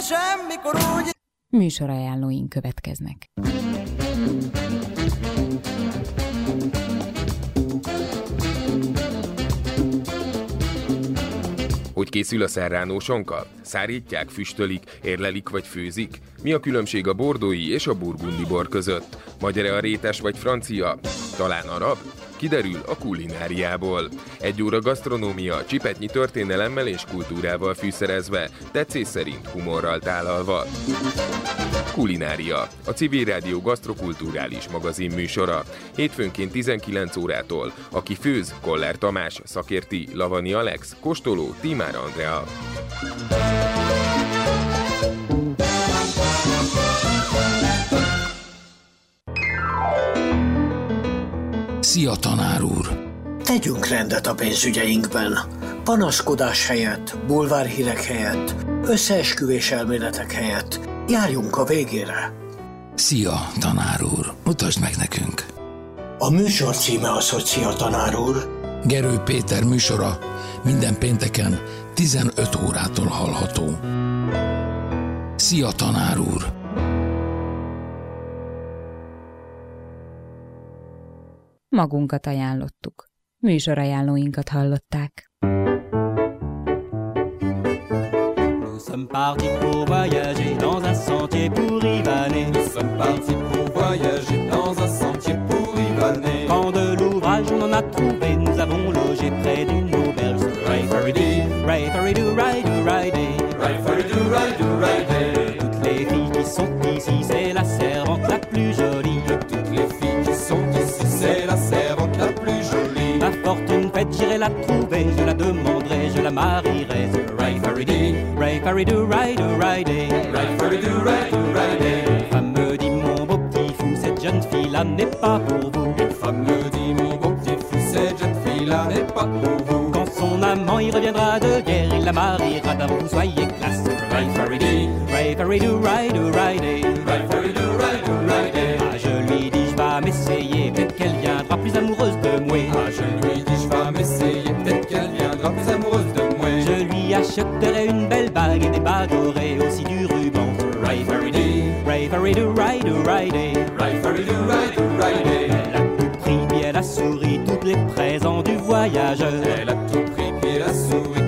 semmikor úgy. Műsorajánlóink következnek. Hogy készül a serrano sonka? Szárítják, füstölik, érlelik vagy főzik? Mi a különbség a bordói és a burgundi bor között? Magyar-e a rétes vagy francia? Talán arab? Kiderül a kulináriából. 1 óra gasztronómia, csipetnyi történelemmel és kultúrával fűszerezve, tetszés szerint humorral tálalva. Kulinária, a Civil Rádió gasztrokulturális magazin műsora. Hétfőnként 19 órától. Aki főz, Koller Tamás, szakérti, Lavani Alex, kóstoló, Tímár Andrea. Szia, tanár úr! Tegyünk rendet a pénzügyeinkben. Panaszkodás helyett, bulvárhírek helyett, összeesküvés elméletek helyett. Járjunk a végére. Szia, tanár úr! Mutasd meg nekünk! A műsor címe az, hogy Szia, tanár úr. Gerő Péter műsora minden pénteken 15 órától hallható. Szia, tanár úr! Magunkat ajánlottuk. Műsorajánlóinkat hallották. Nous sommes partis pour voyager dans un sentier pour rivaner. Nous sommes partis pour voyager dans un sentier pour rivaner. Quand de l'ouvrage on en a trouvé, nous avons logé près d'une auberge. Ray-fa-ri-dee, ray-fa-ri-doo, ray-doo-ray-dee. Ray-fa-ri-doo, ray-doo, ray-dee. Toutes les filles qui sont ici, c'est la servante la plus jolie. Toutes les filles qui sont ici, c'est la servante la plus jolie. Ma fortune faite, j'irai la trouver, je la demanderai, je la marierai. Ray-fa-ri-dee, ray-fa-ri-doo, ray-doo-ray-dee. Ray-fa-ri-doo, ray-doo-ray-dee. Une femme me dit, mon beau petit fou, cette jeune fille-là n'est pas pour vous. Une femme me dit, mon beau petit fou, cette jeune fille-là n'est pas pour vous. Quand son amant y reviendra de guerre, il la mariera d'avant, vous soyez classe. Ray-fa-ri-dee, ray-fa-ri-doo, ray-doo-ray-dee. Ray-fa-ri-doo, ray-doo-ray-dee. Ah, je lui dis, je vais m'essayer, peut-être qu'elle viendra plus amoureuse de moi. Ah, je lui dis, je vais m'essayer, peut-être qu'elle viendra plus amoureuse de moi. Je lui achèterai une belle bague et des bas dorés, aussi du ruban. Ray-fa-ri-dee, ray-fa-ri-doo, ray-doo-ray-dee. Ray-fa-ri-doo, ray-doo-ray-dee. Elle a tout pris, puis elle a souri, tous les présents du voyageur. Elle a tout pris, puis elle a souri,